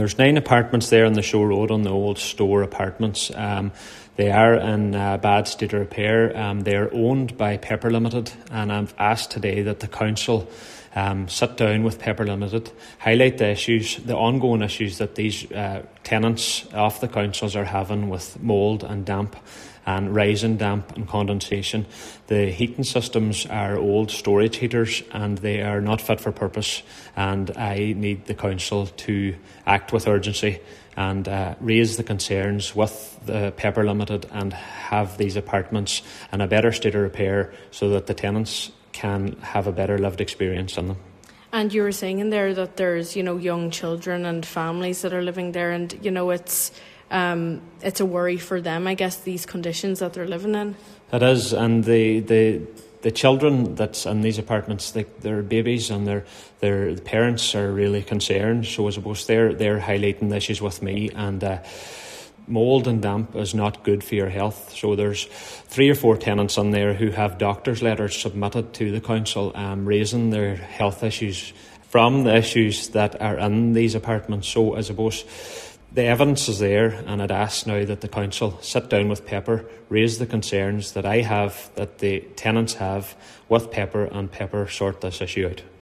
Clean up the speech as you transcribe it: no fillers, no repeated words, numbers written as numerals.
There's 9 apartments there on the Show Road on the old store apartments. They are in bad state of repair. They're owned by Pepper Limited, and I've asked today that the council sit down with Pepper Limited, highlight the ongoing issues that these tenants of the councils are having with mould and damp and rising damp and condensation. The heating systems are old storage heaters and they are not fit for purpose, and I need the council to act with urgency and raise the concerns with the Pepper Limited and have these apartments in a better state of repair so that the tenants can have a better lived experience in them. And you were saying in there that there's, young children and families that are living there, and it's a worry for them, I guess, these conditions that they're living in. It is, and the children that's in these apartments, they're babies, and their parents are really concerned. So I suppose they're highlighting the issues with me, and mould and damp is not good for your health. So there's 3 or 4 tenants in there who have doctor's letters submitted to the council raising their health issues from the issues that are in these apartments. So I suppose the evidence is there, and I'd ask now that the council sit down with Pepper, raise the concerns that I have, that the tenants have with Pepper, and Pepper sort this issue out.